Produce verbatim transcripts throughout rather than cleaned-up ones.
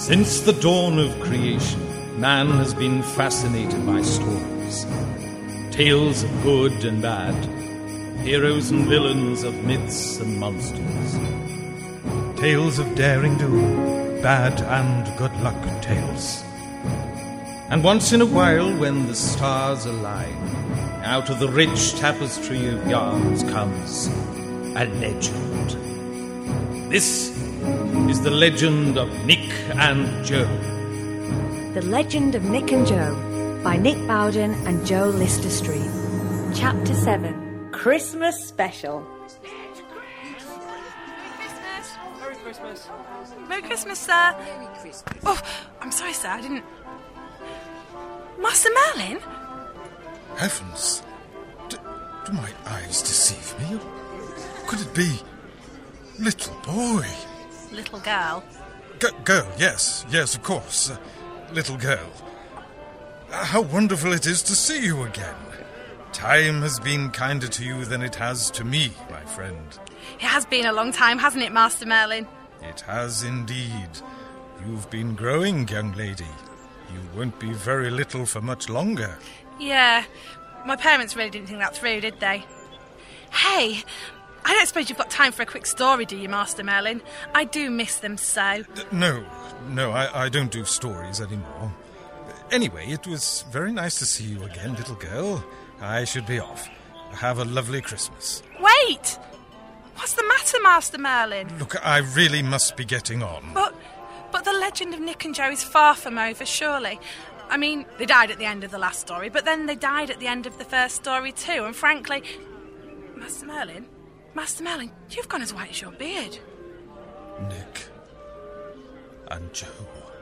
Since the dawn of creation, man has been fascinated by stories. Tales of good and bad, heroes and villains of myths and monsters. Tales of daring do, bad and good luck tales. And once in a while, when the stars align, out of the rich tapestry of yarns comes a legend. This is the legend of Nick and Joe. The Legend of Nick and Joe by Nick Bowden and Joe Lister Street. Chapter seven, Christmas Special. Merry Christmas. Merry Christmas, sir. Merry Christmas. Oh, I'm sorry, sir, I didn't... Master Merlin? Heavens! D- do my eyes deceive me? Could it be... little boy? Little girl. G- girl, yes, yes, of course. Uh, little girl. Uh, how wonderful it is to see you again. Time has been kinder to you than it has to me, my friend. It has been a long time, hasn't it, Master Merlin? It has indeed. You've been growing, young lady. You won't be very little for much longer. Yeah, my parents really didn't think that through, did they? Hey, I don't suppose you've got time for a quick story, do you, Master Merlin? I do miss them so. D- no, no, I, I don't do stories anymore. Anyway, it was very nice to see you again, little girl. I should be off. Have a lovely Christmas. Wait! What's the matter, Master Merlin? Look, I really must be getting on. But, but the legend of Nick and Joe is far from over, surely. I mean, they died at the end of the last story, but then they died at the end of the first story too, and frankly... Master Merlin? Master Merlin, you've gone as white as your beard. Nick and Joe.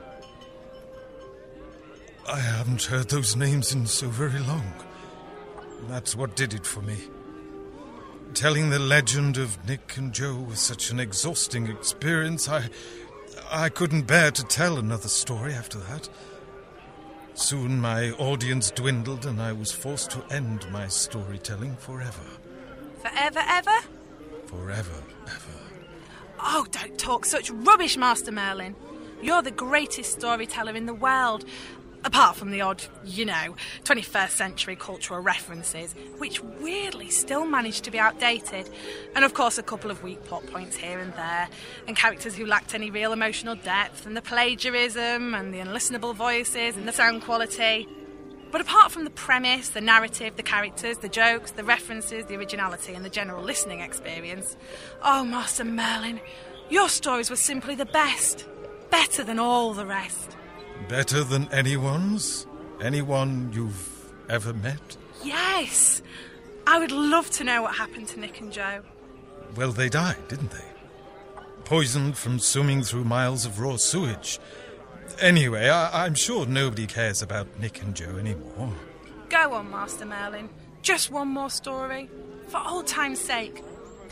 I haven't heard those names in so very long. That's what did it for me. Telling the legend of Nick and Joe was such an exhausting experience, I... I couldn't bear to tell another story after that. Soon my audience dwindled and I was forced to end my storytelling forever. Forever, ever? Forever, ever. Oh, don't talk such rubbish, Master Merlin. You're the greatest storyteller in the world. Apart from the odd, you know, twenty-first century cultural references, which weirdly still manage to be outdated. And of course a couple of weak plot points here and there, and characters who lacked any real emotional depth, and the plagiarism, and the unlistenable voices, and the sound quality. But apart from the premise, the narrative, the characters, the jokes, the references, the originality, and the general listening experience, oh, Master Merlin, your stories were simply the best. Better than all the rest. Better than anyone's? Anyone you've ever met? Yes. I would love to know what happened to Nick and Joe. Well, they died, didn't they? Poisoned from swimming through miles of raw sewage. Anyway, I- I'm sure nobody cares about Nick and Joe anymore. Go on, Master Merlin. Just one more story. For old time's sake.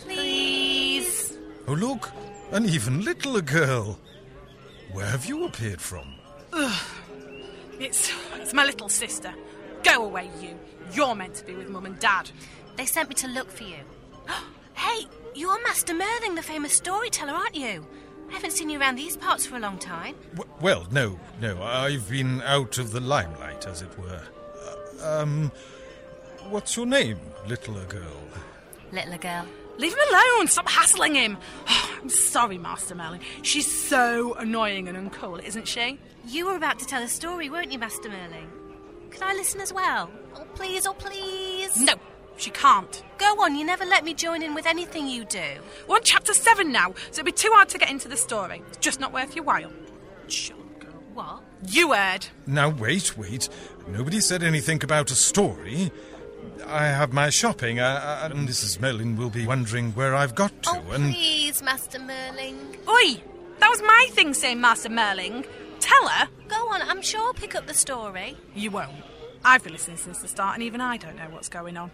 Please. Oh, look, an even littler girl. Where have you appeared from? Ugh. It's, it's my little sister. Go away, you. You're meant to be with Mum and Dad. They sent me to look for you. Hey, you're Master Merlin, the famous storyteller, aren't you? I haven't seen you around these parts for a long time. W- well, no, no. I've been out of the limelight, as it were. Uh, um, what's your name, littler girl? Littler girl. Leave him alone. Stop hassling him. Oh, I'm sorry, Master Merlin. She's so annoying and uncool, isn't she? You were about to tell a story, weren't you, Master Merlin? Can I listen as well? Oh, please, oh, please. No, she can't. Go on, you never let me join in with anything you do. We're on chapter seven now, so it'll be too hard to get into the story. It's just not worth your while. Shut up, girl. What? You heard. Now, wait, wait. Nobody said anything about a story. I have my shopping, uh, and Missus Merlin will be wondering where I've got to, oh, and... please, Master Merlin. Oi! That was my thing saying Master Merlin. Tell her. Go on, I'm sure I'll pick up the story. You won't. I've been listening since the start, and even I don't know what's going on.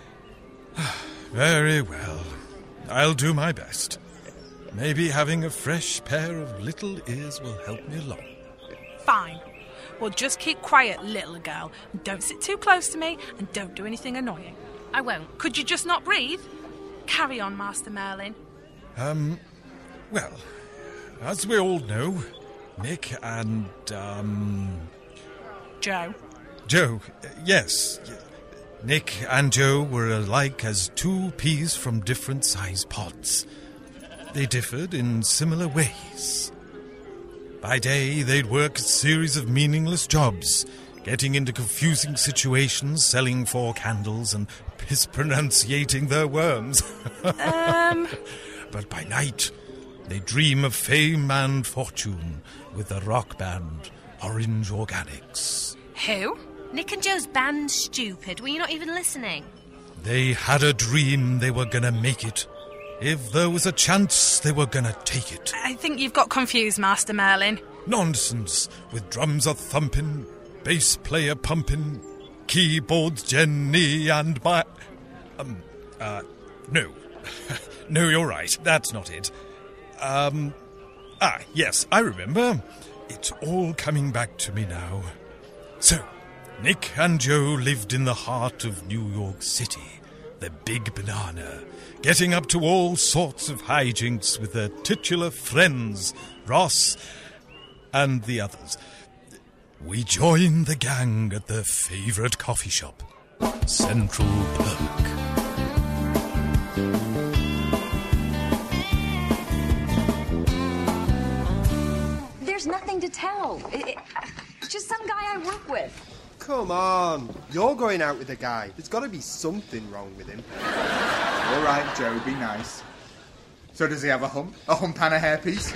Very well. I'll do my best. Maybe having a fresh pair of little ears will help me along. Fine. Well, just keep quiet, little girl. And don't sit too close to me, and don't do anything annoying. I won't. Could you just not breathe? Carry on, Master Merlin. Um, well, as we all know, Nick and, um... Joe. Joe, uh, yes. Nick and Joe were alike as two peas from different size pods. They differed in similar ways. By day, they'd work a series of meaningless jobs, getting into confusing situations, selling four candles, and mispronunciating their worms. Um... But by night, they dream of fame and fortune with the rock band Orange Organics. Who? Nick and Joe's band's stupid. Were you not even listening? They had a dream they were gonna make it. If there was a chance, they were gonna take it. I think you've got confused, Master Merlin. Nonsense, with drums a thumping, bass player pumping, keyboards Jenny and my... Um, uh, no. No, you're right, that's not it. Um, ah, yes, I remember. It's all coming back to me now. So, Nick and Joe lived in the heart of New York City, the Big Banana, getting up to all sorts of hijinks with their titular friends, Ross and the others. We joined the gang at their favourite coffee shop, Central Perk. There's nothing to tell. It, it, it's just some guy I work with. Come on. You're going out with a guy. There's got to be something wrong with him. All right, Joe, be nice. So does he have a hump? A hump and a hairpiece?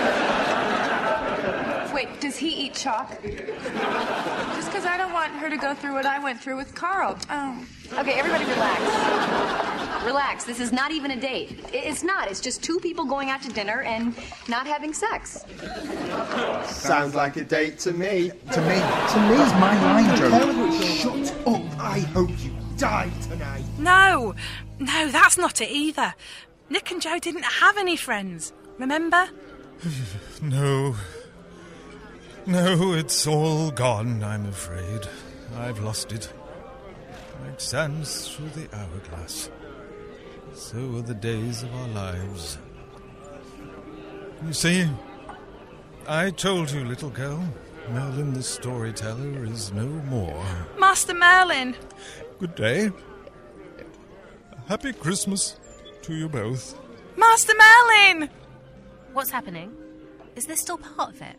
Wait, does he eat chalk? Just because I don't want her to go through what I went through with Carl. Oh. Okay, everybody relax. Relax. This is not even a date. It's not. It's just two people going out to dinner and not having sex. Sounds like a date to me. To me. To me is my line, Joe. Shut up. I hope you die tonight. No, no, that's not it either. Nick and Joe didn't have any friends, remember? No. No, it's all gone, I'm afraid. I've lost it. Like sands through the hourglass. So are the days of our lives. You see, I told you, little girl, Merlin the storyteller is no more. Master Merlin! Good day. Happy Christmas to you both. Master Merlin! What's happening? Is this still part of it?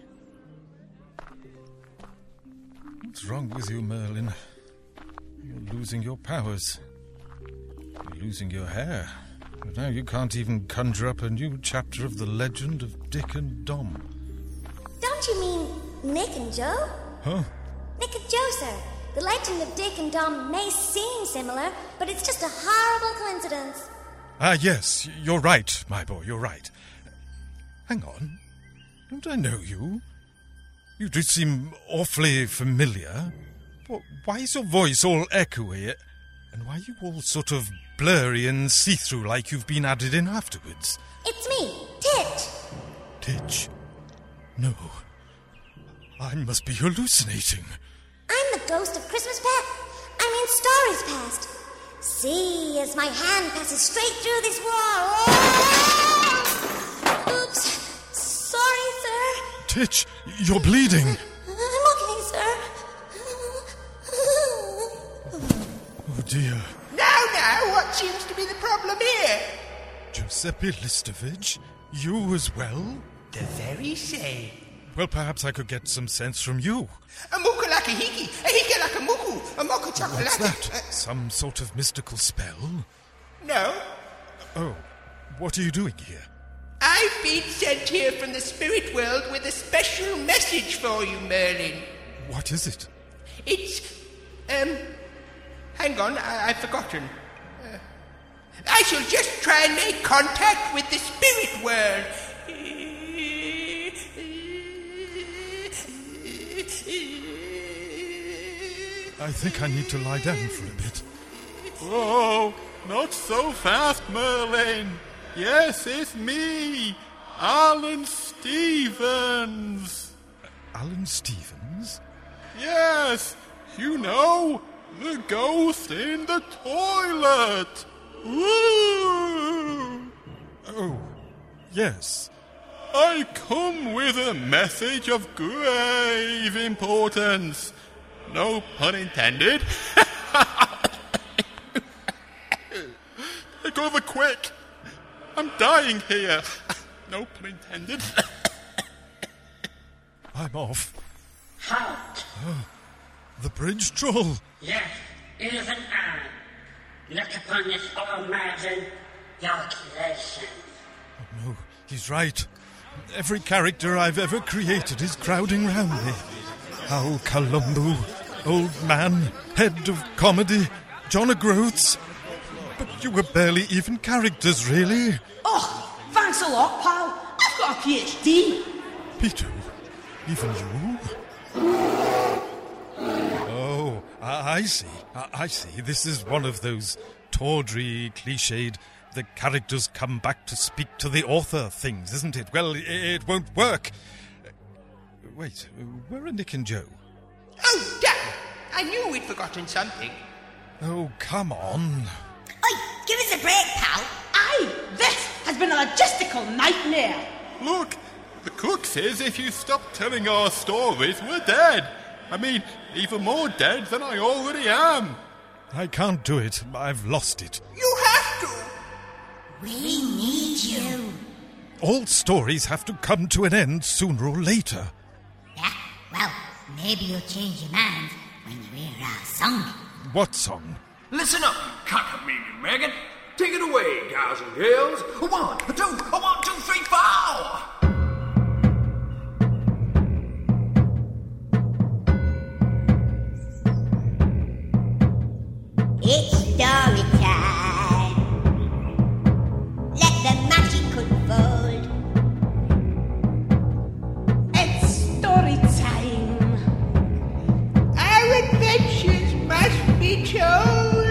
What's wrong with you, Merlin? You're losing your powers. You're losing your hair. But now you can't even conjure up a new chapter of the legend of Dick and Dom. Don't you mean Nick and Joe? Huh? Nick and Joe, sir. The legend of Dick and Dom may seem similar, but it's just a horrible coincidence. Ah, yes, you're right, my boy, you're right. Hang on. Don't I know you? You do seem awfully familiar. Why is your voice all echoey? And why are you all sort of blurry and see-through like you've been added in afterwards? It's me, Titch. Titch? No. I must be hallucinating. I'm the ghost of Christmas past. I mean, stories past. See, as my hand passes straight through this wall. Oh! Oops. Sorry, sir. Titch, you're bleeding. I'm okay, sir. Oh, dear. Now, now, what seems to be the problem here? Giuseppe Listovich? You as well? The very same. Well, perhaps I could get some sense from you. A muku like a hiki, a hiki like a muku, a moku chocolate. What's that? Uh, some sort of mystical spell? No. Oh, what are you doing here? I've been sent here from the spirit world with a special message for you, Merlin. What is it? It's, um, hang on, I- I've forgotten. Uh, I shall just try and make contact with the spirit world. I think I need to lie down for a bit. Whoa, not so fast, Merlin. Yes, it's me, Alan Stevens. Uh, Alan Stevens? Yes, you know, the ghost in the toilet. Woo! Oh, yes. I come with a message of grave importance. No pun intended. Take over quick. I'm dying here. No pun intended. I'm off. Halt! Oh, the bridge troll. Yes, even I look upon this all-merging calculation. Oh, no, he's right. Every character I've ever created is crowding round me. Owl Columbo, Old Man, Head of Comedy, John O'Groats. But you were barely even characters, really. Oh, thanks a lot, pal. I've got a PhD. Peter, even you? Oh, I, I see. I, I see. This is one of those tawdry, cliched, the characters come back to speak to the author things, isn't it? Well, it, it won't work. Uh, wait, where are Nick and Joe? Oh, damn! I knew we'd forgotten something. Oh, come on. Oi, give us a break, pal. Aye, this has been a logistical nightmare. Look, the cook says if you stop telling our stories, we're dead. I mean, even more dead than I already am. I can't do it. I've lost it. You have to. We need you. All stories have to come to an end sooner or later. Yeah, well, maybe you'll change your mind when you hear our song. What song? Listen up, you cockamamie maggot. Take it away, guys and girls. One, two, one, two, three, four. It's story time. Let the magic unfold. It's story time. Our adventures must be told.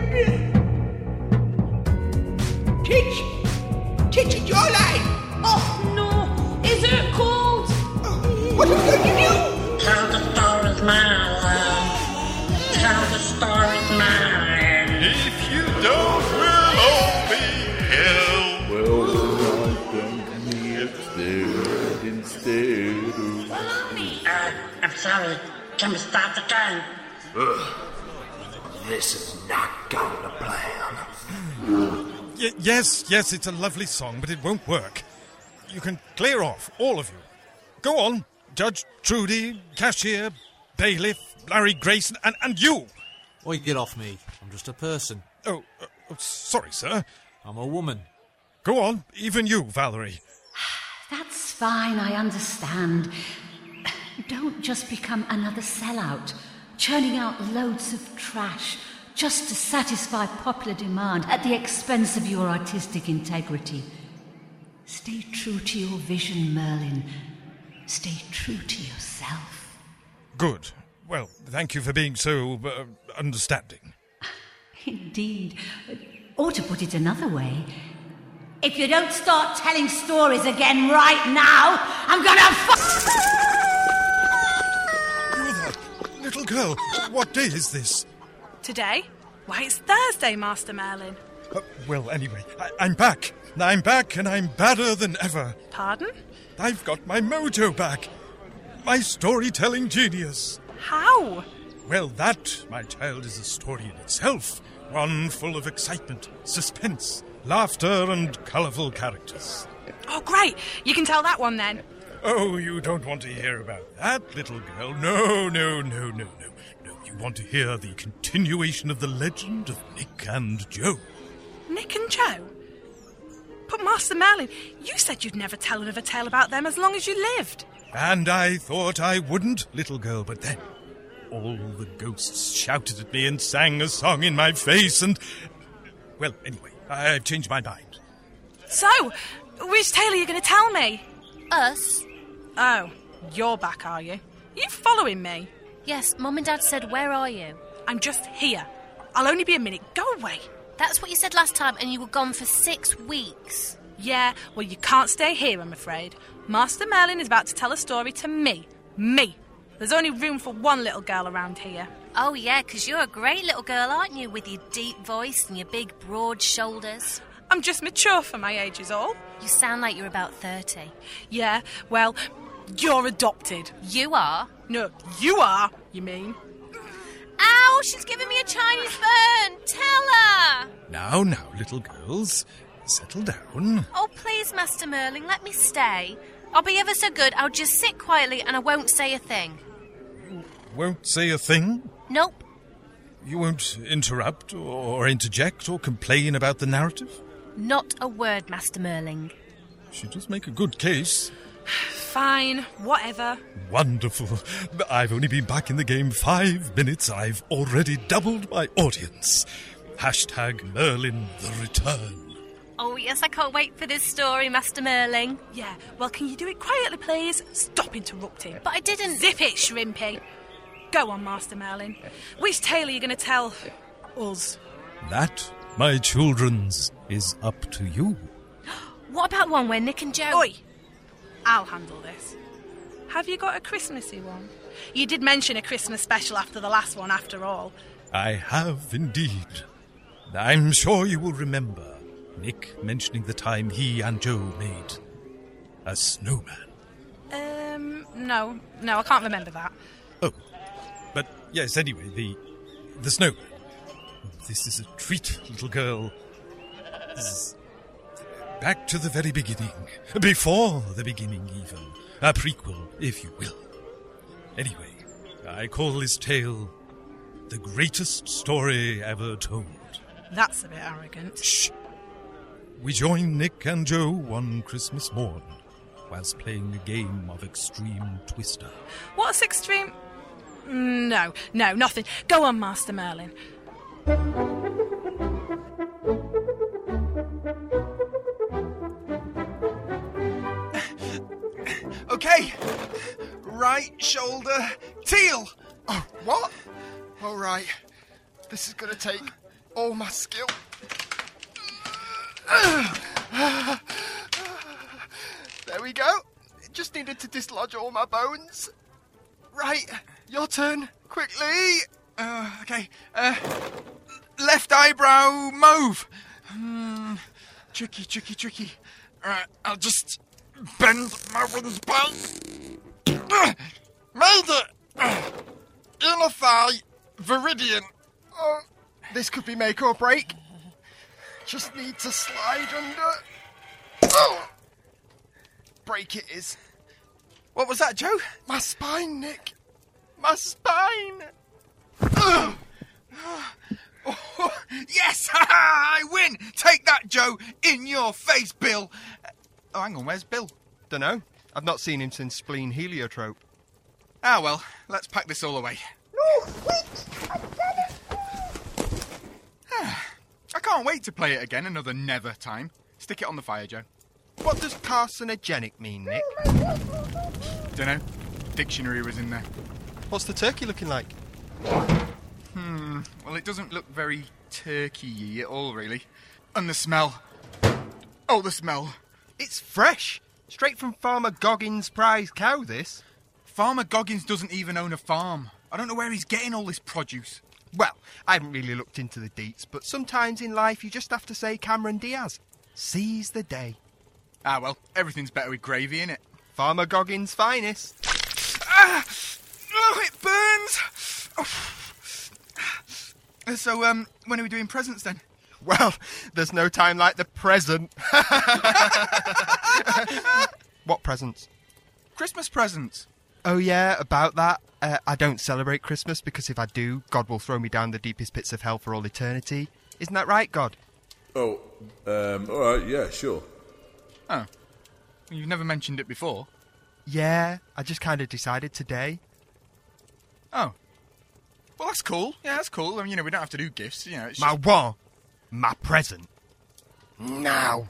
Titch! Titch, it's your line! Oh, no! Is it cold? Oh, what are we going to do? Tell the stories now, love. Tell the stories now. If you don't, we'll all be hell. Well, I don't need instead, instead of... Uh, I'm sorry. Can we start again? Ugh. This is not going to plan. Y- yes, yes, it's a lovely song, but it won't work. You can clear off, all of you. Go on, Judge Trudy, Cashier, Bailiff, Larry Grayson, and, and you. Oi, get off me. I'm just a person. Oh, uh, oh, sorry, sir. I'm a woman. Go on, even you, Valerie. That's fine, I understand. Don't just become another sellout, churning out loads of trash just to satisfy popular demand at the expense of your artistic integrity. Stay true to your vision, Merlin. Stay true to yourself. Good. Well, thank you for being so uh, understanding. Indeed. Or to put it another way, if you don't start telling stories again right now, I'm gonna f- You're that little girl. What day is this? Today? Why, it's Thursday, Master Merlin. Uh, well, anyway, I- I'm back. I'm back and I'm badder than ever. Pardon? I've got my mojo back. My storytelling genius. How? Well, that, my child, is a story in itself. One full of excitement, suspense, laughter, and colourful characters. Oh, great. You can tell that one then. Oh, you don't want to hear about that, little girl. No, no, no, no, no. No, you want to hear the continuation of the legend of Nick and Joe. Nick and Joe? But Master Merlin, you said you'd never tell another tale about them as long as you lived. And I thought I wouldn't, little girl, but then all the ghosts shouted at me and sang a song in my face and... Well, anyway, I've changed my mind. So, which tale are you going to tell me? Us? Oh, you're back, are you? You following me? Yes, Mum and Dad said, where are you? I'm just here. I'll only be a minute. Go away. That's what you said last time, and you were gone for six weeks. Yeah, well, you can't stay here, I'm afraid. Master Merlin is about to tell a story to me. Me. There's only room for one little girl around here. Oh, yeah, because you're a great little girl, aren't you? With your deep voice and your big, broad shoulders. I'm just mature for my age is all. You sound like you're about thirty. Yeah, well, you're adopted. You are? No, you are, you mean. Ow, she's giving me a Chinese burn. Tell her. Now, now, little girls, settle down. Oh, please, Master Merlin, let me stay. I'll be ever so good. I'll just sit quietly and I won't say a thing. Won't say a thing? Nope. You won't interrupt or interject or complain about the narrative? Not a word, Master Merlin. She does make a good case. Fine, whatever. Wonderful. I've only been back in the game five minutes. I've already doubled my audience. Hashtag Merlin the Return. Oh, yes, I can't wait for this story, Master Merlin. Yeah, well, can you do it quietly, please? Stop interrupting. But I didn't... Zip it, Shrimpy. Go on, Master Merlin. Which tale are you going to tell us? That, my children's, is up to you. What about one where Nick and Joe... Oi! I'll handle this. Have you got a Christmassy one? You did mention a Christmas special after the last one, after all. I have indeed. I'm sure you will remember Nick mentioning the time he and Joe made a snowman. Um, no. No, I can't remember that. Oh, but yes, anyway, the the snowman. This is a treat, little girl. This is back to the very beginning. Before the beginning, even. A prequel, if you will. Anyway, I call this tale the greatest story ever told. That's a bit arrogant. Shh. We join Nick and Joe one Christmas morn, whilst playing a game of Extreme Twister. What's extreme? No, no, nothing. Go on, Master Merlin. Okay. Right shoulder, teal. Oh, what? All right. This is going to take all my skill. There we go. Just needed to dislodge all my bones. Right, your turn, quickly. Uh, okay, uh, left eyebrow mauve. Hmm, tricky, tricky, tricky. Alright, I'll just bend my wings back. Made it! Inner thigh, Viridian. Oh, this could be make or break. Just need to slide under. Oh! Break it is. What was that, Joe? My spine, Nick. My spine. Oh, yes! I win! Take that, Joe, in your face, Bill. Oh, hang on, where's Bill? Dunno. I've not seen him since Spleen Heliotrope. Ah, well, let's pack this all away. No, wait! I've done it! I can't wait to play it again another never time. Stick it on the fire, Joe. What does carcinogenic mean, Nick? Dunno. Dictionary was in there. What's the turkey looking like? Hmm, well, it doesn't look very turkey-y at all, really. And the smell. Oh, the smell. It's fresh. Straight from Farmer Goggins' prize cow, this. Farmer Goggins doesn't even own a farm. I don't know where he's getting all this produce. Well, I haven't really looked into the deets, but sometimes in life you just have to say Cameron Diaz. Seize the day. Ah, well, everything's better with gravy, innit? Farmer Goggins' finest. Ah! Oh, it burns! Oh. So, um, when are we doing presents, then? Well, there's no time like the present. What presents? Christmas presents. Oh, yeah, about that. Uh, I don't celebrate Christmas because if I do, God will throw me down the deepest pits of hell for all eternity. Isn't that right, God? Oh, um, alright, yeah, sure. Oh. You've never mentioned it before? Yeah, I just kind of decided today. Oh. Well, that's cool. Yeah, that's cool. I mean, you know, we don't have to do gifts, you know. It's My just... what? My present. Now.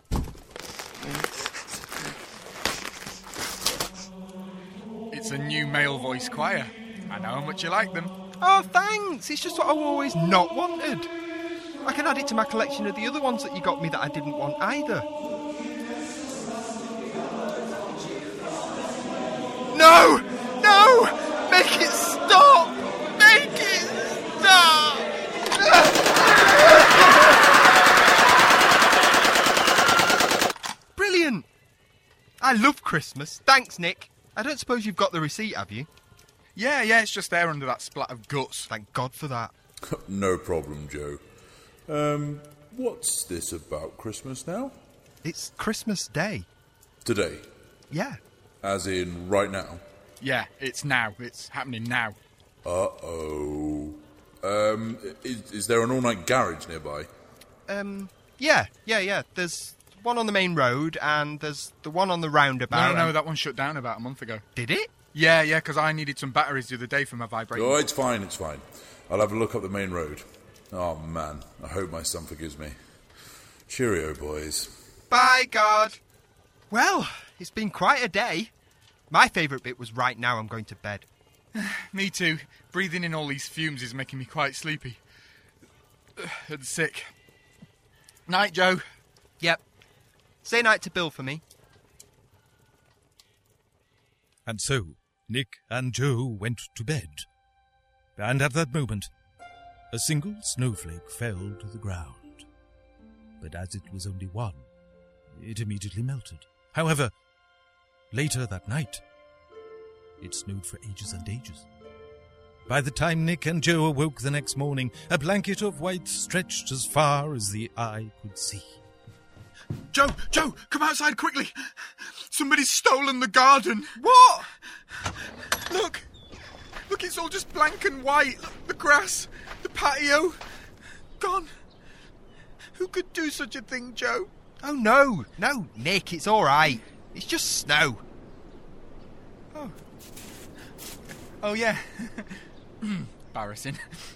It's a new male voice choir. I know how much you like them. Oh, thanks. It's just what I've always not wanted. I can add it to my collection of the other ones that you got me that I didn't want either. No! No! Make it stop! Make it stop! love Christmas. Thanks, Nick. I don't suppose you've got the receipt, have you? Yeah, yeah, it's just there under that splat of guts. Thank God for that. No problem, Joe. Um, what's this about Christmas now? It's Christmas Day. Today? Yeah. As in right now? Yeah, it's now. It's happening now. Uh-oh. Um, is, is there an all-night garage nearby? Um, yeah, yeah, yeah. There's one on the main road, and there's the one on the roundabout. No, no, and... that one shut down about a month ago. Did it? Yeah, yeah, because I needed some batteries the other day for my vibrator. Oh, it's fine, it's fine. I'll have a look up the main road. Oh, man, I hope my son forgives me. Cheerio, boys. Bye, God. Well, it's been quite a day. My favourite bit was right now I'm going to bed. Me too. Breathing in all these fumes is making me quite sleepy. And sick. Night, Joe. Yep. Say night to Bill for me. And so, Nick and Joe went to bed. And at that moment, a single snowflake fell to the ground. But as it was only one, it immediately melted. However, later that night, it snowed for ages and ages. By the time Nick and Joe awoke the next morning, a blanket of white stretched as far as the eye could see. Joe, Joe, come outside quickly. Somebody's stolen the garden. What? Look. Look, it's all just blank and white. Look, the grass, the patio, gone. Who could do such a thing, Joe? Oh, no. No, Nick, it's all right. It's just snow. Oh. Oh, yeah. Embarrassing.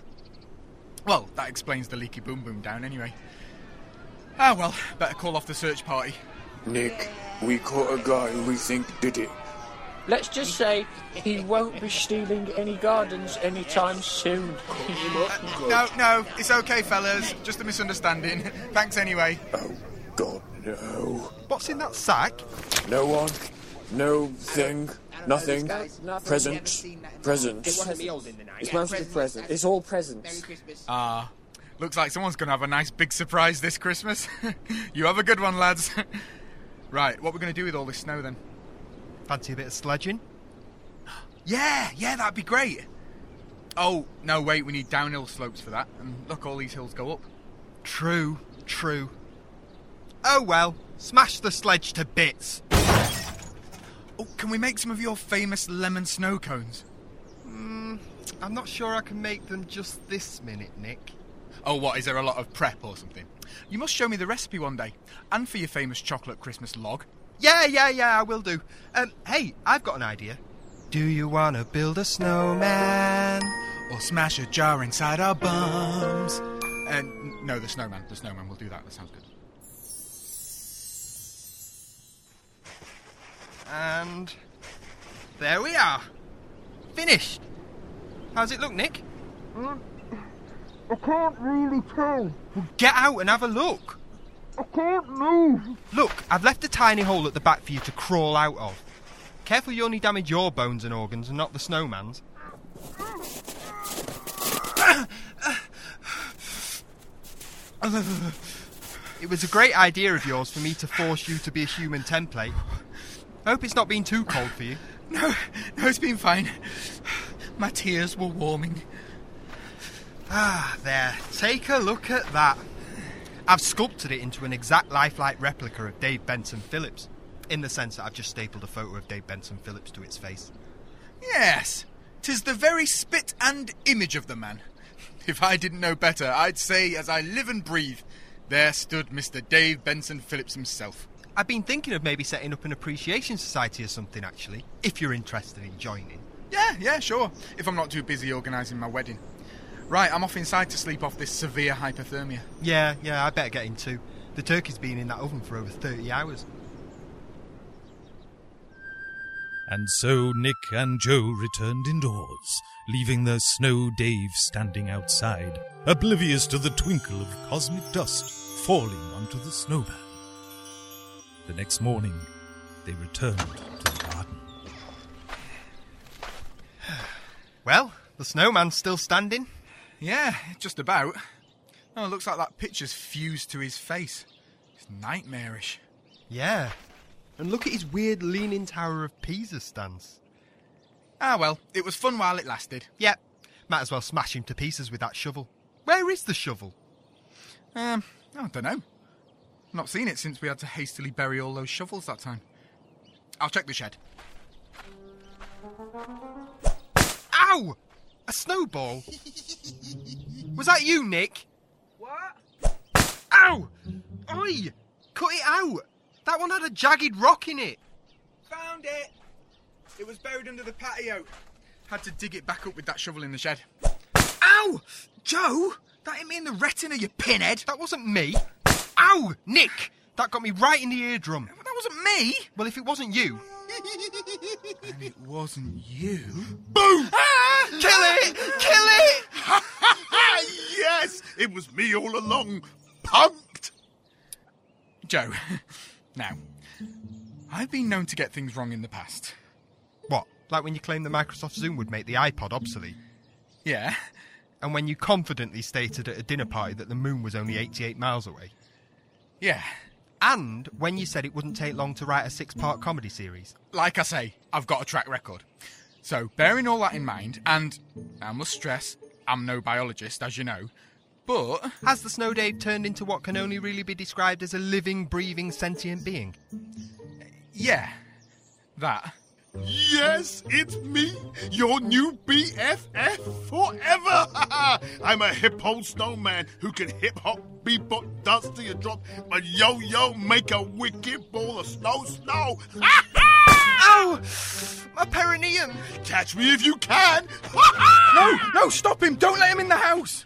Well, that explains the leaky boom boom down anyway. Ah, well, better call off the search party. Nick, we caught a guy who we think did it. Let's just say he won't be stealing any gardens anytime soon. Uh, no, no, it's okay, fellas. Just a misunderstanding. Thanks anyway. Oh, God, no. What's in that sack? No one. No thing. Nothing. Presents. Presents. It's mostly presents. It's all presents. Ah, uh, looks like someone's going to have a nice big surprise this Christmas. You have a good one, lads. Right, what are we going to do with all this snow then? Fancy a bit of sledging? Yeah, yeah, that'd be great. Oh, no, wait, we need downhill slopes for that. And look, all these hills go up. True, true. Oh, well, smash the sledge to bits. Oh, can we make some of your famous lemon snow cones? Mm, I'm not sure I can make them just this minute, Nick. Oh, what, is there a lot of prep or something? You must show me the recipe one day. And for your famous chocolate Christmas log. Yeah, yeah, yeah, I will do. Um, hey, I've got an idea. Do you want to build a snowman? Or smash a jar inside our bums? Uh, no, the snowman. The snowman. We'll do that. That sounds good. And there we are. Finished. How's it look, Nick? Mm, I can't really tell. Well, get out and have a look. I can't move. Look, I've left a tiny hole at the back for you to crawl out of. Careful you only damage your bones and organs and not the snowman's. It was a great idea of yours for me to force you to be a human template. I hope it's not been too cold for you. No, no, it's been fine. My tears were warming. Ah, there. Take a look at that. I've sculpted it into an exact lifelike replica of Dave Benson Phillips, in the sense that I've just stapled a photo of Dave Benson Phillips to its face. Yes, 'tis the very spit and image of the man. If I didn't know better, I'd say, as I live and breathe, there stood Mister Dave Benson Phillips himself. I've been thinking of maybe setting up an appreciation society or something, actually, if you're interested in joining. Yeah, yeah, sure, if I'm not too busy organising my wedding. Right, I'm off inside to sleep off this severe hypothermia. Yeah, yeah, I better get in too. The turkey's been in that oven for over thirty hours. And so Nick and Joe returned indoors, leaving the Snow Dave standing outside, oblivious to the twinkle of cosmic dust falling onto the snowman. The next morning, they returned to the garden. Well, the snowman's still standing. Yeah, just about. Oh, it looks like that picture's fused to his face. It's nightmarish. Yeah. And look at his weird Leaning Tower of Pisa stance. Ah, well, it was fun while it lasted. Yep. Might as well smash him to pieces with that shovel. Where is the shovel? Um, I don't know. Not seen it since we had to hastily bury all those shovels that time. I'll check the shed. Ow! A snowball? Was that you, Nick? What? Ow! Oi! Cut it out! That one had a jagged rock in it. Found it! It was buried under the patio. Had to dig it back up with that shovel in the shed. Ow! Joe! That hit me in the retina, you pinhead! That wasn't me. Ow! Nick! That got me right in the eardrum. That wasn't me! Well, if it wasn't you... And it wasn't you... Boom! Ah! Kill it! Kill it! Yes! It was me all along, punked! Joe, now, I've been known to get things wrong in the past. What? Like when you claimed the Microsoft Zoom would make the iPod obsolete? Yeah. And when you confidently stated at a dinner party that the moon was only eighty-eight miles away? Yeah. And when you said it wouldn't take long to write a six-part comedy series? Like I say, I've got a track record. So, bearing all that in mind, and I must stress, I'm no biologist, as you know, but... Has the Snow Dave turned into what can only really be described as a living, breathing, sentient being? Yeah. That. Yes, it's me, your new B F F forever. I'm a hip old snowman who can hip hop, bebop, dance to your drop, but yo yo make a wicked ball of snow snow. Ow! My perineum! Catch me if you can. No, no, stop him! Don't let him in the house!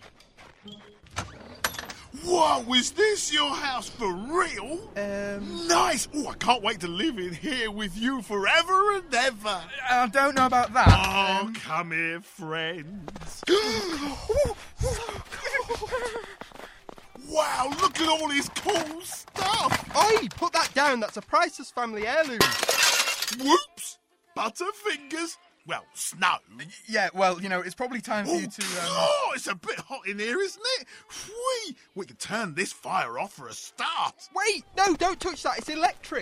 Whoa, was this your house for real? Um... Nice! Oh, I can't wait to live in here with you forever and ever. I don't know about that. Oh, um... come here, friends. Wow, look at all his cool stuff. Oi, put that down. That's a priceless family heirloom. Whoops! Butterfingers. Well, snow. Yeah, well, you know, it's probably time for oh, you to... Um... Oh, it's a bit hot in here, isn't it? Whee! We can turn this fire off for a start. Wait, no, don't touch that. It's electric.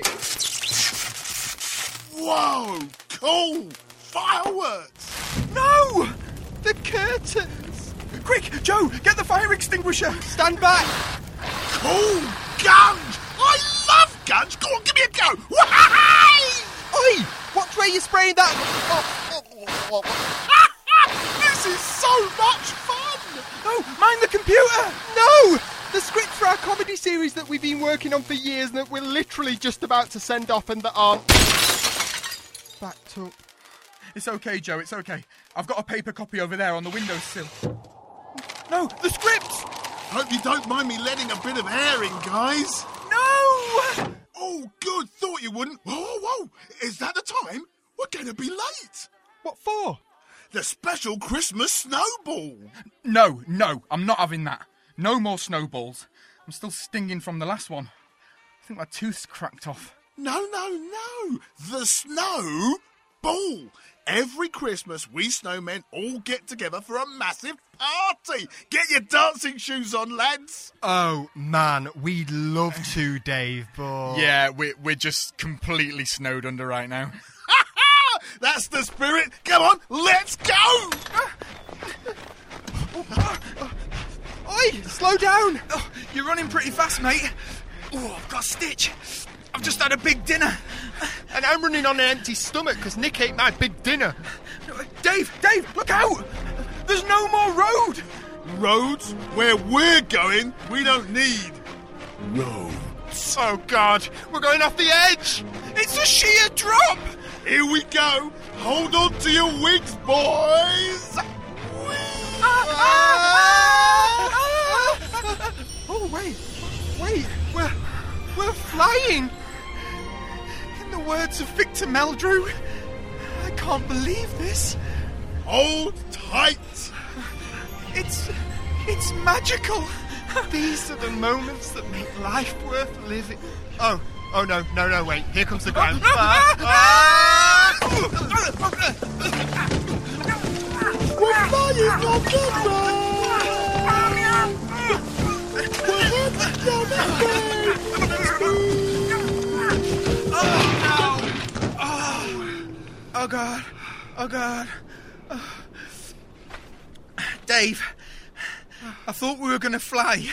Whoa, cool. Fireworks. No! The curtains. Quick, Joe, get the fire extinguisher. Stand back. Cool. Gunge. I love guns. Go on, give me a go. Wahey! Oi! Watch where you're spraying that... Oh. This is so much fun! No, mind the computer! No! The script for our comedy series that we've been working on for years and that we're literally just about to send off and that aren't... backed up. It's okay, Joe, it's okay. I've got a paper copy over there on the windowsill. No, the scripts! Hope you don't mind me letting a bit of air in, guys. No! Oh, good. Thought you wouldn't. Whoa, whoa, whoa. Is that the time? We're going to be late. What for? The special Christmas snowball. No, no, I'm not having that. No more snowballs. I'm still stinging from the last one. I think my tooth's cracked off. No, no, no. The snow ball. Every Christmas, we snowmen all get together for a massive party. Get your dancing shoes on, lads. Oh, man, we'd love to, Dave, but... Yeah, we're, we're just completely snowed under right now. That's the spirit. Come on, let's go. Oi, slow down. Oh, you're running pretty fast, mate. Oh, I've got a stitch. I've just had a big dinner. And I'm running on an empty stomach because Nick ate my big dinner. Dave, Dave, look out. There's no more road. Roads? Where we're going, we don't need roads. Oh, God, we're going off the edge. It's a sheer drop. Here we go. Hold on to your wigs, boys. Ah, ah, ah. Oh, wait. Wait. We're, we're flying. In the words of Victor Meldrew, I can't believe this. Hold tight. It's... it's magical. These are the moments that make life worth living. Oh. Oh, no, no, no, wait. Here comes the ground. Ah, ah. We're flying off the road. We're heading down the road. Oh, God. Oh, God. Oh. Dave, I thought we were going to fly.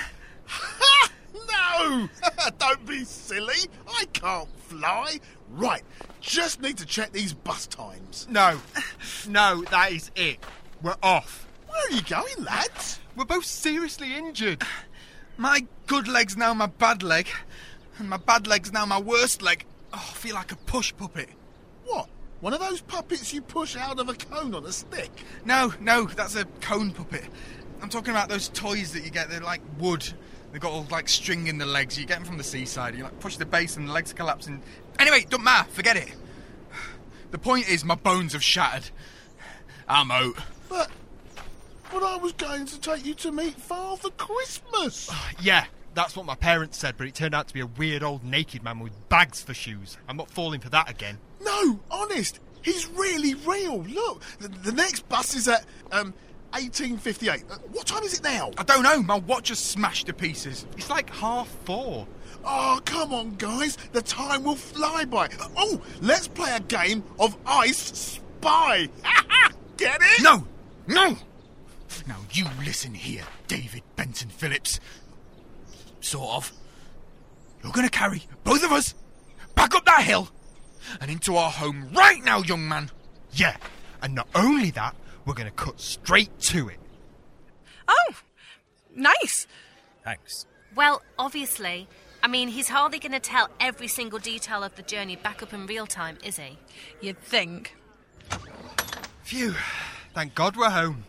No! Don't be silly. I can't fly. Right, just need to check these bus times. No. No, that is it. We're off. Where are you going, lads? We're both seriously injured. My good leg's now my bad leg, and my bad leg's now my worst leg. Oh, I feel like a push puppet. What? One of those puppets you push out of a cone on a stick? No, no, that's a cone puppet. I'm talking about those toys that you get, they're like wood. They've got all like string in the legs. You get them from the seaside. You like push the base and the legs collapse. And anyway, don't matter. Forget it. The point is, my bones have shattered. I'm out. But, but I was going to take you to meet Father Christmas. Yeah, that's what my parents said, but it turned out to be a weird old naked man with bags for shoes. I'm not falling for that again. No, honest. He's really real. Look, the, the next bus is at um eighteen fifty-eight. Uh, what time is it now? I don't know. My watch has smashed to pieces. It's like half four. Oh, come on, guys. The time will fly by. Uh, oh, let's play a game of Ice Spy. Get it? No! No! Now, you listen here, David Benson Phillips. Sort of. You're going to carry both of us back up that hill and into our home right now, young man. Yeah, and not only that, we're going to cut straight to it. Oh, nice. Thanks. Well, obviously. I mean, he's hardly going to tell every single detail of the journey back up in real time, is he? You'd think. Phew. Thank God we're home.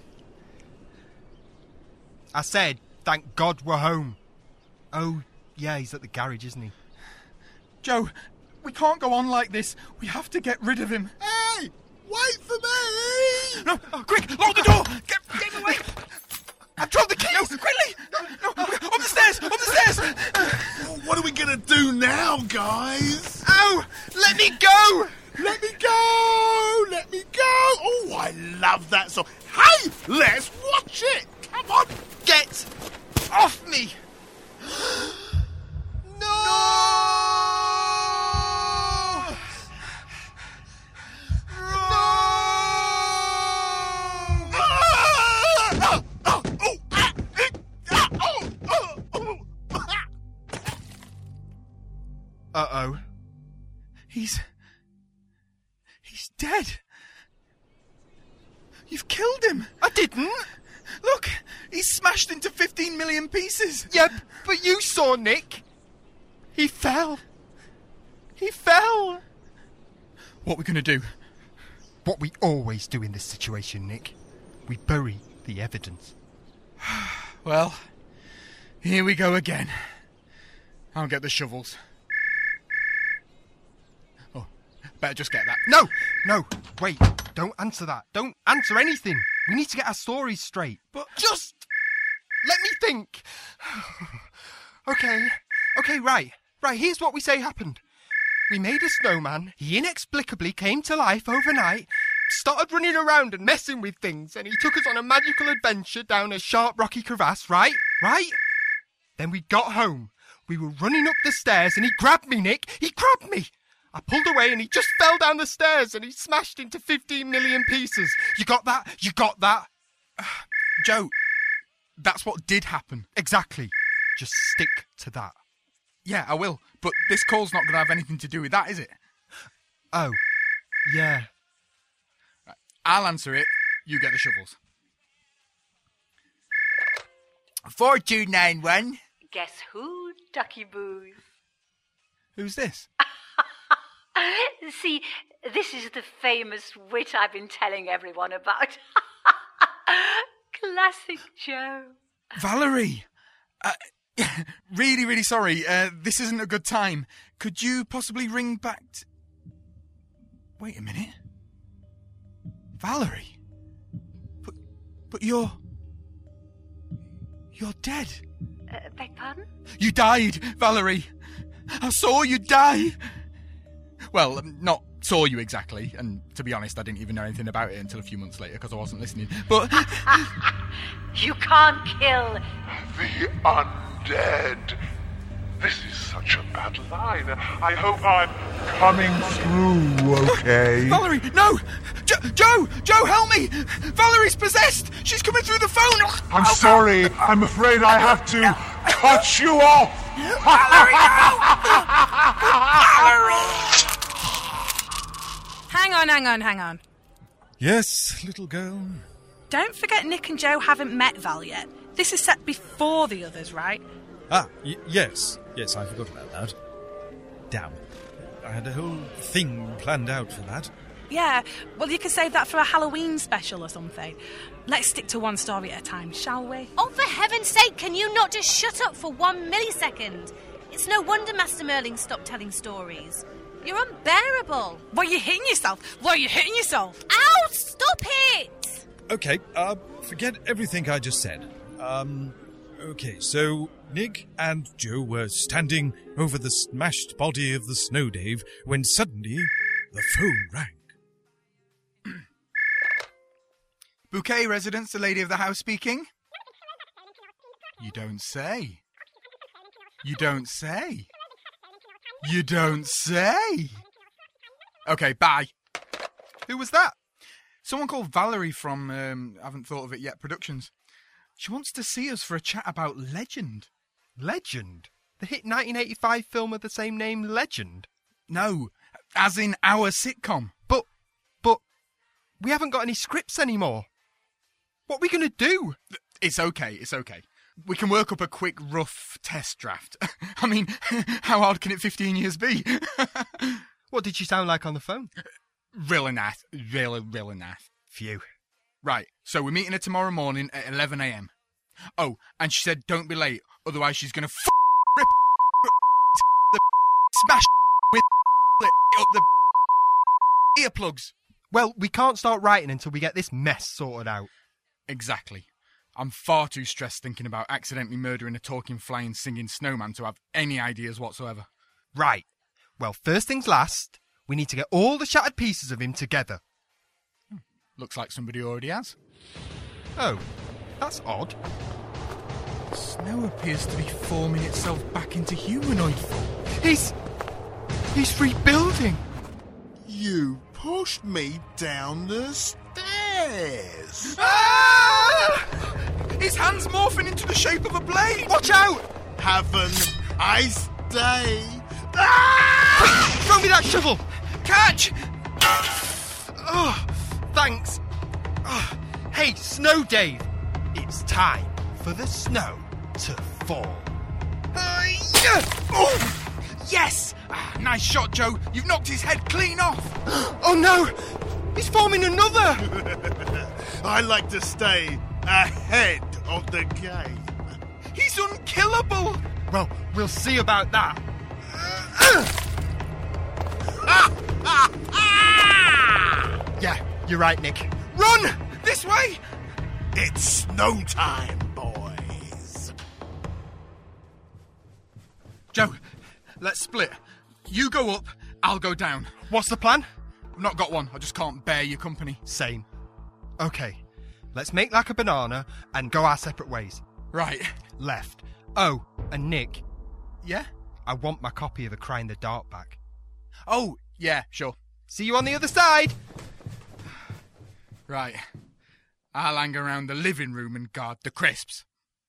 I said, thank God we're home. Oh, yeah, he's at the garage, isn't he? Joe, we can't go on like this. We have to get rid of him. Hey! Wait for me! No, oh, quick, lock the door! Get, get him away! I've dropped the keys! No, quickly! No, no, up the stairs! Up the stairs! What are we going to do now, guys? Ow! Let me go! Let me go! Let me go! Oh, I love that song. Hey, let's watch it! Come on! Get off me! No! Uh-oh. He's... He's dead. You've killed him. I didn't. Look, he's smashed into fifteen million pieces. Yeah, but you saw Nick. He fell. He fell. What are we going to do? What we always do in this situation, Nick. We bury the evidence. Well, here we go again. I'll get the shovels. Oh, better just get that. No! No, wait. Don't answer that. Don't answer anything. We need to get our stories straight. But just let me think. Okay. Okay, right. Right, here's what we say happened. We made a snowman. He inexplicably came to life overnight, started running around and messing with things, and he took us on a magical adventure down a sharp rocky crevasse, right? Right? Then we got home. We were running up the stairs and he grabbed me, Nick. He grabbed me. I pulled away and he just fell down the stairs and he smashed into fifteen million pieces. You got that? You got that? Uh, Joe, that's what did happen. Exactly. Just stick to that. Yeah, I will. But this call's not going to have anything to do with that, is it? Oh, yeah. Right, I'll answer it. You get the shovels. four two nine one. Guess who, Ducky Boos? Who's this? See, this is the famous wit I've been telling everyone about. Classic Joe. Valerie! Uh, really, really sorry. Uh, this isn't a good time. Could you possibly ring back t- Wait a minute. Valerie? But, but you're... You're dead. Uh, beg pardon? You died, Valerie. I saw you die. Well, um, not saw you exactly, and to be honest, I didn't even know anything about it until a few months later because I wasn't listening. But you can't kill the undead. This is such a bad line. I hope I'm coming through, okay? Valerie, no! Jo- Joe! Joe, help me! Valerie's possessed! She's coming through the phone! I'm sorry. I'm afraid I have to cut you off. Valerie, no! Valerie! Hang on, hang on, hang on. Yes, little girl? Don't forget Nick and Joe haven't met Val yet. This is set before the others, right? Ah, y- yes. Yes, I forgot about that. Damn. I had a whole thing planned out for that. Yeah, well, you can save that for a Halloween special or something. Let's stick to one story at a time, shall we? Oh, for heaven's sake, can you not just shut up for one millisecond? It's no wonder Master Merlin stopped telling stories. You're unbearable. Why are you hitting yourself? Why are you hitting yourself? Ow, stop it! Okay, uh, forget everything I just said. Um, okay, so Nick and Joe were standing over the smashed body of the Snow Dave when suddenly the phone rang. Bouquet residence, the lady of the house speaking? You don't say. You don't say. You don't say. Okay, bye. Who was that? Someone called Valerie from, um, I haven't thought of it yet, Productions. She wants to see us for a chat about Legend. Legend? The hit nineteen eighty-five film of the same name, Legend? No, as in our sitcom. But, but, we haven't got any scripts anymore. What are we going to do? It's okay, it's okay. We can work up a quick, rough test draft. I mean, how hard can it fifteen years be? What did she sound like on the phone? Really naff. Really, really naff. Phew. Right, so we're meeting her tomorrow morning at eleven a.m. Oh, and she said don't be late, otherwise she's going to f*** rip the smash with up the earplugs. Well, we can't start writing until we get this mess sorted out. Exactly. I'm far too stressed thinking about accidentally murdering a talking, flying, singing snowman to have any ideas whatsoever. Right. Well, first things last, we need to get all the shattered pieces of him together. Hmm. Looks like somebody already has. Oh, that's odd. Snow appears to be forming itself back into humanoid form. He's... he's rebuilding. You pushed me down the stairs. Ah! His hand's morphing into the shape of a blade. Watch out! Have a nice day. Ah! Throw me that shovel. Catch! Oh, thanks. Oh, hey, Snow Dave. It's time for the snow to fall. Uh, yeah. Oh! Yes! Ah, nice shot, Joe. You've knocked his head clean off. Oh, no! He's forming another! I like to stay ahead of the game. He's unkillable! Well, we'll see about that. Yeah, you're right, Nick. Run! This way! It's snow time, boys. Joe, let's split. You go up, I'll go down. What's the plan? I've not got one. I just can't bear your company. Same. Okay, let's make like a banana and go our separate ways. Right. Left. Oh, and Nick. Yeah? I want my copy of A Cry in the Dark back. Oh, yeah, sure. See you on the other side! Right. I'll hang around the living room and guard the crisps.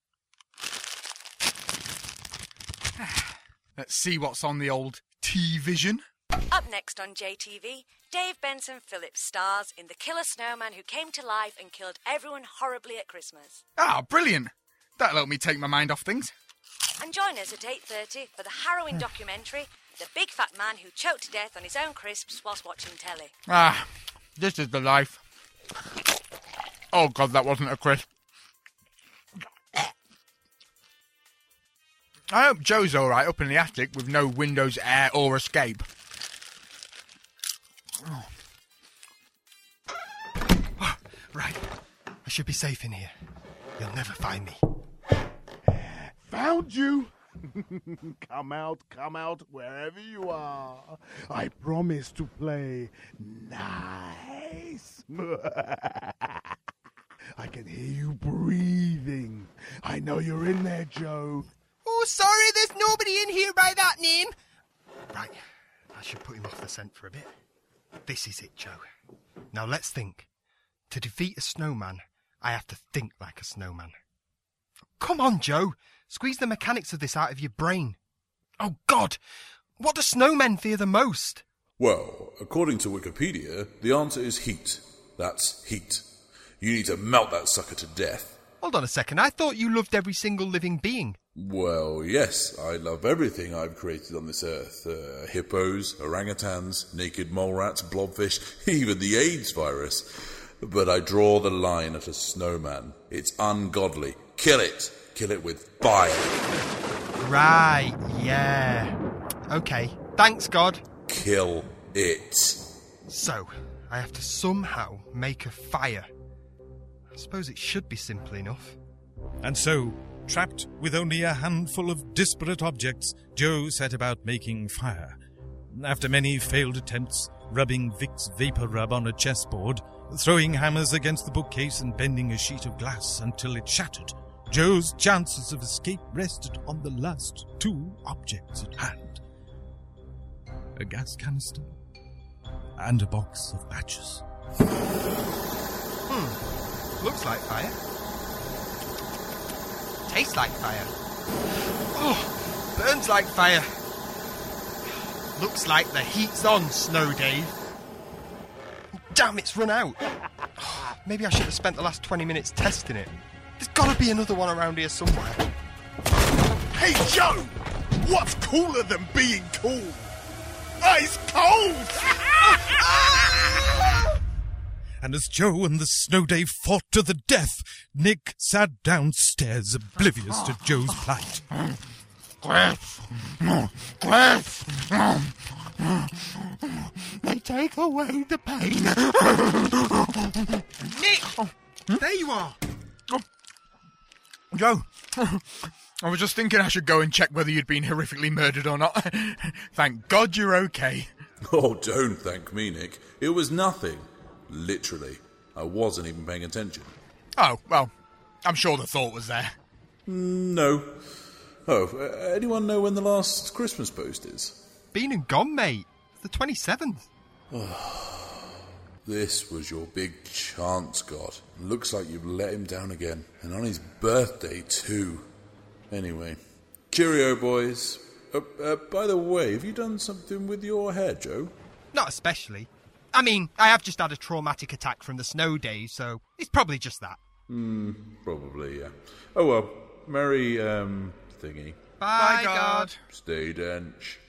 Let's see what's on the old T-Vision. Up next on J T V, Dave Benson Phillips stars in The Killer Snowman Who Came to Life and Killed Everyone Horribly at Christmas. Ah, brilliant. That'll help me take my mind off things. And join us at eight thirty for the harrowing documentary, The Big Fat Man Who Choked to Death on His Own Crisps Whilst Watching Telly. Ah, this is the life. Oh, God, that wasn't a crisp. I hope Joe's all right up in the attic with no windows, air or escape. Oh. Oh, right. I should be safe in here. You'll never find me. Found you. Come out, come out, wherever you are. I promise to play nice. I can hear you breathing. I know you're in there, Joe. Oh, sorry, there's nobody in here by that name. Right, I should put him off the scent for a bit. This is it, Joe. Now let's think. To defeat a snowman, I have to think like a snowman. Come on, Joe. Squeeze the mechanics of this out of your brain. Oh, God. What do snowmen fear the most? Well, according to Wikipedia, the answer is heat. That's heat. You need to melt that sucker to death. Hold on a second. I thought you loved every single living being. Well, yes, I love everything I've created on this earth. Uh, hippos, orangutans, naked mole rats, blobfish, even the AIDS virus. But I draw the line at a snowman. It's ungodly. Kill it. Kill it with fire. Right, yeah. Okay, thanks, God. Kill it. So, I have to somehow make a fire. I suppose it should be simple enough. And so, trapped with only a handful of disparate objects, Joe set about making fire. After many failed attempts, rubbing Vicks Vapor Rub on a chessboard, throwing hammers against the bookcase and bending a sheet of glass until it shattered, Joe's chances of escape rested on the last two objects at hand. A gas canister and a box of matches. Hmm. Looks like fire. Tastes like fire. Oh, burns like fire. Looks like the heat's on, Snow Dave. Damn, it's run out. Oh, maybe I should have spent the last twenty minutes testing it. There's got to be another one around here somewhere. Hey, Joe! What's cooler than being cool? Ice cold! And as Joe and the Snow Dave fought to the death, Nick sat downstairs, oblivious to Joe's plight. They take away the pain. Nick! There you are! Joe, I was just thinking I should go and check whether you'd been horrifically murdered or not. Thank God you're okay. Oh, don't thank me, Nick. It was nothing. Literally. I wasn't even paying attention. Oh, well, I'm sure the thought was there. No. Oh, uh, anyone know when the last Christmas post is? Been and gone, mate. It's the twenty-seventh. This was your big chance, God. Looks like you've let him down again. And on his birthday, too. Anyway, cheerio, boys. Uh, uh, by the way, have you done something with your hair, Joe? Not especially. I mean, I have just had a traumatic attack from the snow days, so it's probably just that. Hmm, probably, yeah. Oh, well, merry, um, thingy. Bye, God. Stay dench.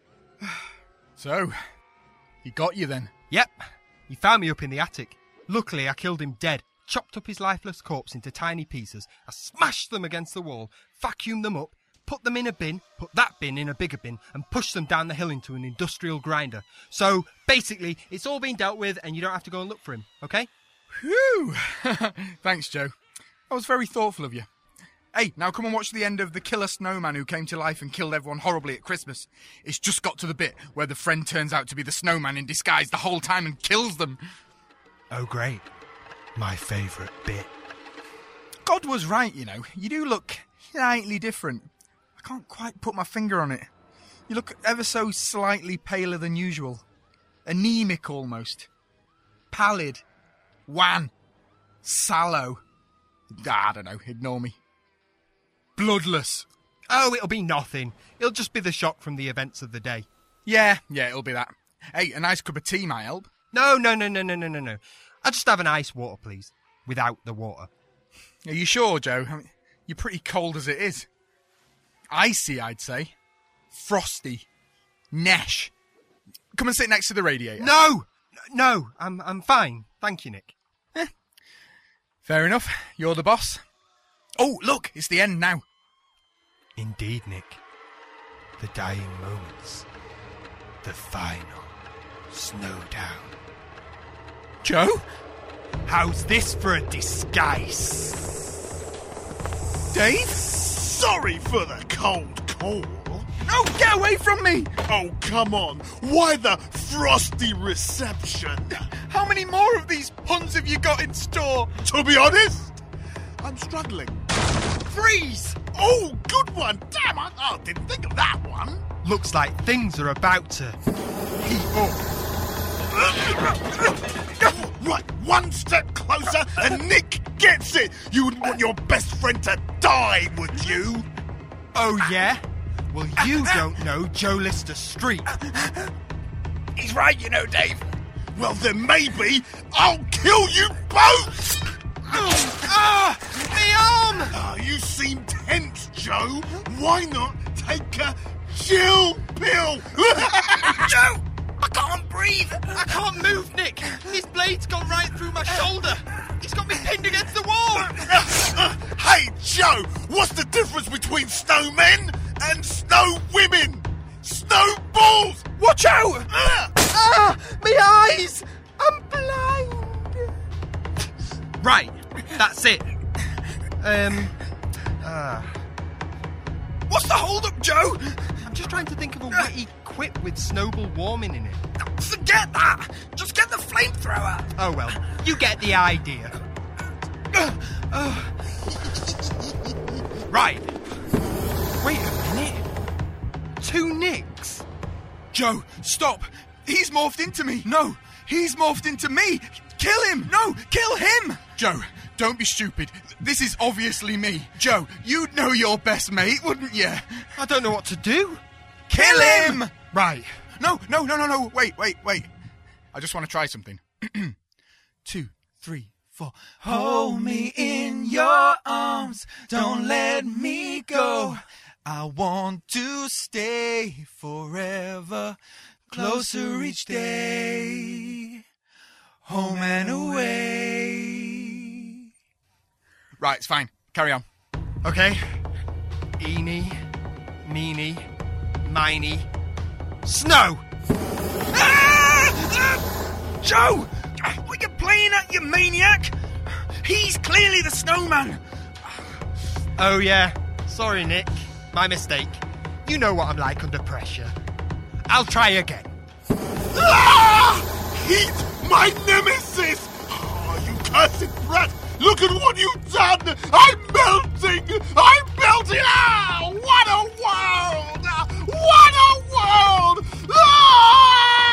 So, he got you then? Yep. He found me up in the attic. Luckily, I killed him dead, chopped up his lifeless corpse into tiny pieces. I smashed them against the wall, vacuumed them up, put them in a bin, put that bin in a bigger bin, and pushed them down the hill into an industrial grinder. So, basically, it's all been dealt with and you don't have to go and look for him, okay? Phew! Thanks, Joe. That was very thoughtful of you. Hey, now come and watch the end of The Killer Snowman Who Came to Life and Killed Everyone Horribly at Christmas. It's just got to the bit where the friend turns out to be the snowman in disguise the whole time and kills them. Oh, great. My favourite bit. God was right, you know. You do look slightly different. I can't quite put my finger on it. You look ever so slightly paler than usual. Anemic, almost. Pallid. Wan. Sallow. Ah, I don't know, ignore me. Bloodless. Oh, it'll be nothing. It'll just be the shock from the events of the day. Yeah, yeah, it'll be that. Hey, a nice cup of tea might help. No, no, no, no, no, no, no, no. I'll just have an ice water, please. Without the water. Are you sure, Joe? I mean, you're pretty cold as it is. Icy, I'd say. Frosty. Nesh. Come and sit next to the radiator. No! No, I'm I'm fine. Thank you, Nick. Eh. Fair enough. You're the boss. Oh, look, it's the end now. Indeed, Nick. The dying moments. The final snow down. Joe? How's this for a disguise? Dave? Sorry for the cold call. No, get away from me! Oh, come on. Why the frosty reception? How many more of these puns have you got in store? To be honest, I'm struggling. freeze! Oh, good one! Damn, I oh, didn't think of that one. Looks like things are about to heat up. Right, one step closer and Nick gets it. You wouldn't want your best friend to die, would you? Oh, yeah? Well, you don't know Joe Lister Street. He's right, you know, Dave. Well, then maybe I'll kill you both! Ah! My arm! Oh, you seem tense, Joe. Why not take a chill pill? Joe! I can't breathe! I can't move, Nick! His blade's gone right through my shoulder! He's got me pinned against the wall! Hey, Joe! What's the difference between snowmen and snow women? Snowballs! Watch out! Ah! Ah! My eyes! I'm blind! Right, that's it. Um, ah. What's the hold-up, Joe? I'm just trying to think of a witty quip with snowball warming in it. Forget that! Just get the flamethrower! Oh well, you get the idea. Right. Wait a minute. Two Nicks. Joe, stop! He's morphed into me! No! He's morphed into me! Kill him! No! Kill him! Joe, don't be stupid. This is obviously me. Joe, you'd know your best mate, wouldn't you? I don't know what to do. Kill him! Right. No, no, no, no, no. Wait, wait, wait. I just want to try something. Two, three, four. Hold me in your arms. Don't let me go. I want to stay forever. Closer each day. Home and away. Right, it's fine. Carry on. Okay. Eeny, meeny, miny, snow! Ah! Ah! Joe! What are you playing at, you maniac? He's clearly the snowman. Oh, yeah. Sorry, Nick. My mistake. You know what I'm like under pressure. I'll try again. Ah! Heat, my nemesis! Oh, you cursed brat! Look at what you've done! I'm melting! I'm melting! Ah! What a world! What a world! Ah!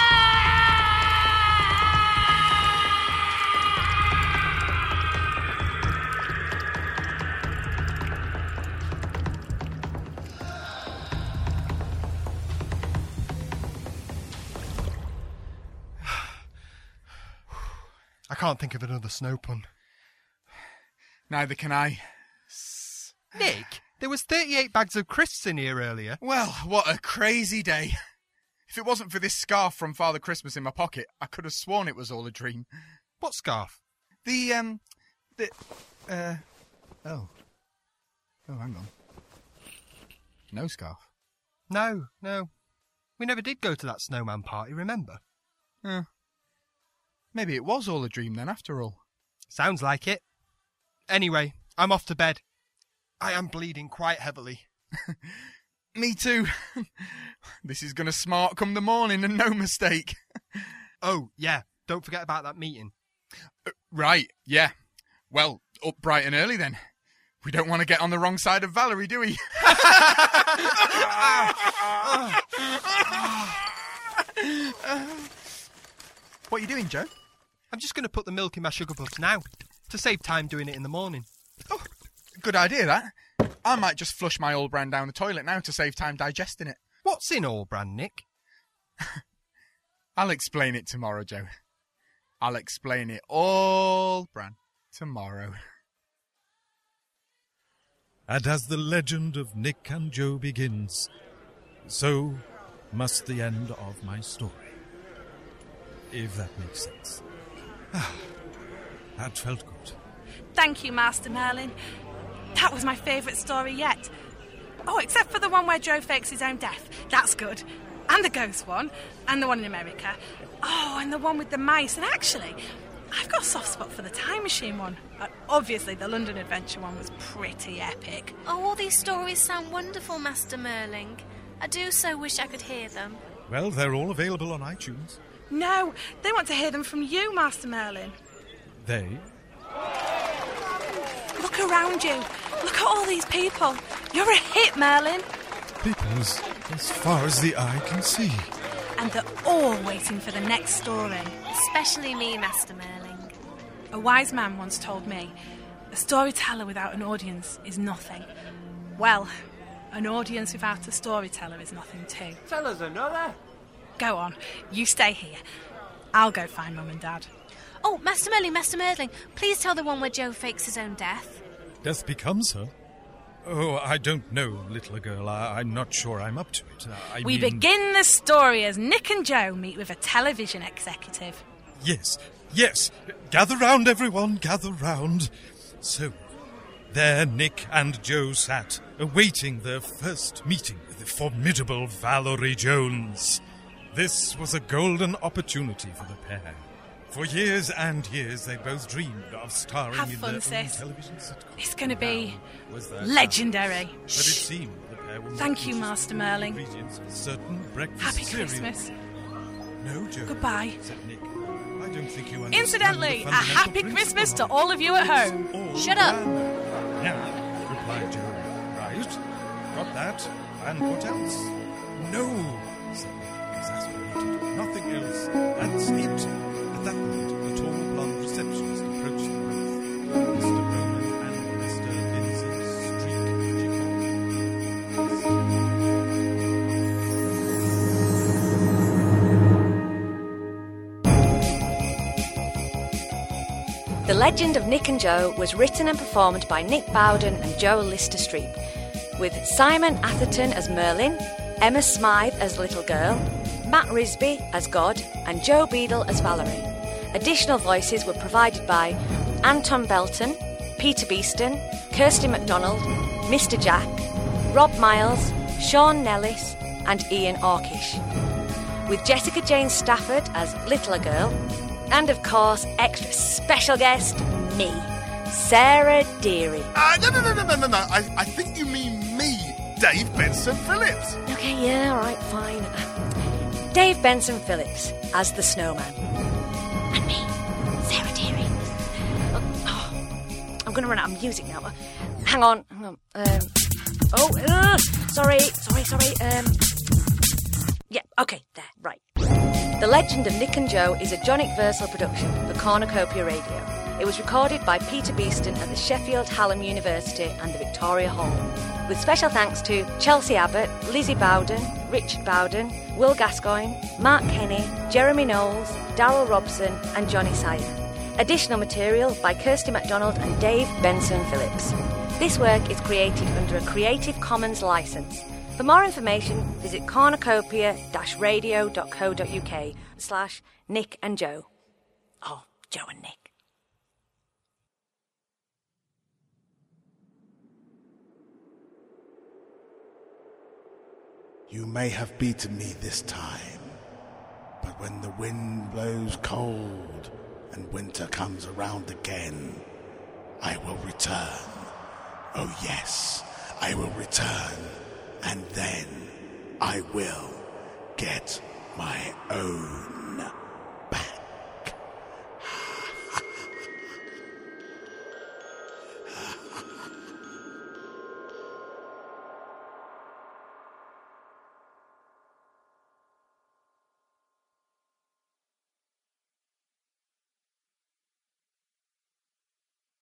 I can't think of another snow pun. Neither can I. Nick, there was thirty-eight bags of crisps in here earlier. Well, what a crazy day. If it wasn't for this scarf from Father Christmas in my pocket, I could have sworn it was all a dream. What scarf? The, um, the, uh, oh. Oh, hang on. No scarf. No, no. We never did go to that snowman party, remember? Uh, maybe it was all a dream then, after all. Sounds like it. Anyway, I'm off to bed. I am bleeding quite heavily. Me too. This is going to smart come the morning and no mistake. Oh, yeah. Don't forget about that meeting. Uh, right, yeah. Well, up bright and early then. We don't want to get on the wrong side of Valerie, do we? What are you doing, Joe? I'm just going to put the milk in my sugar puffs now, to save time doing it in the morning. Oh, good idea, that. I might just flush my All Brand down the toilet now to save time digesting it. What's in All Brand, Nick? I'll explain it tomorrow, Joe. I'll explain it all, Bran, tomorrow. And as the legend of Nick and Joe begins, so must the end of my story. If that makes sense. Ah, that felt good. Thank you, Master Merlin. That was my favourite story yet. Oh, except for the one where Joe fakes his own death. That's good. And the ghost one. And the one in America. Oh, and the one with the mice. And actually, I've got a soft spot for the time machine one. But obviously, the London Adventure one was pretty epic. Oh, all these stories sound wonderful, Master Merling. I do so wish I could hear them. Well, they're all available on iTunes. No, they want to hear them from you, Master Merlin. They? Look around you. Look at all these people. You're a hit, Merlin. People as, as far as the eye can see. And they're all waiting for the next story. Especially me, Master Merling. A wise man once told me, a storyteller without an audience is nothing. Well, an audience without a storyteller is nothing too. Tell us another. Go on, you stay here. I'll go find Mum and Dad. Oh, Master Merling, Master Merling, please tell the one where Joe fakes his own death. Death becomes her? Oh, I don't know, little girl. I, I'm not sure I'm up to it. I we mean... begin the story as Nick and Joe meet with a television executive. Yes, yes. Gather round, everyone, gather round. So, there Nick and Joe sat, awaiting their first meeting with the formidable Valerie Jones. This was a golden opportunity for the pair. For years and years, they both dreamed of starring Have in fun, their sis. own television sitcom. It's going to be Was there legendary. But it seemed the pair were Thank you, Master Merling. ingredients of certain breakfast Happy cereal. Christmas. No, Joe. Goodbye. Said Nick. I don't think you understand Incidentally, the a fundamental happy principle Christmas to of all of you at home. Shut up. Now, replied Joe. Right. Got that. And what else? No, said Nick, exasperated. Nothing else. That's it. At that moment, the tall blonde receptionist approached them both. Mister Bowman and Mister Vincent Street. The Legend of Nick and Joe was written and performed by Nick Bowden and Joe Lister Street, with Simon Atherton as Merlin, Emma Smythe as Little Girl, Matt Risby as God, and Joe Beadle as Valerie. Additional voices were provided by Anton Belton, Peter Beeston, Kirsty MacDonald, Mister Jack, Rob Miles, Sean Nellis, and Ian Orkish, with Jessica Jane Stafford as Little Girl, and of course, extra special guest, me, Sarah Deary. Uh, no, no, no, no, no, no, no. I, I think you mean me, Dave Benson Phillips. Okay, yeah, all right, fine. Dave Benson Phillips as the Snowman. And me, Sarah Deary. Oh, oh, I'm going to run out of music now. Uh, hang on, hang on. Um, oh, uh, sorry, sorry, sorry. Um, yeah, okay, there, right. The Legend of Nick and Joe is a John Versal production for Cornucopia Radio. It was recorded by Peter Beeston at the Sheffield Hallam University and the Victoria Hall, with special thanks to Chelsea Abbott, Lizzie Bowden, Richard Bowden, Will Gascoigne, Mark Kenny, Jeremy Knowles, Darryl Robson and Johnny Sire. Additional material by Kirsty MacDonald and Dave Benson Phillips. This work is created under a Creative Commons licence. For more information, visit cornucopia dash radio dot co dot uk slash Nick and Joe. Oh, Joe and Nick. You may have beaten me this time, but when the wind blows cold and winter comes around again, I will return. Oh yes, I will return, and then I will get my own.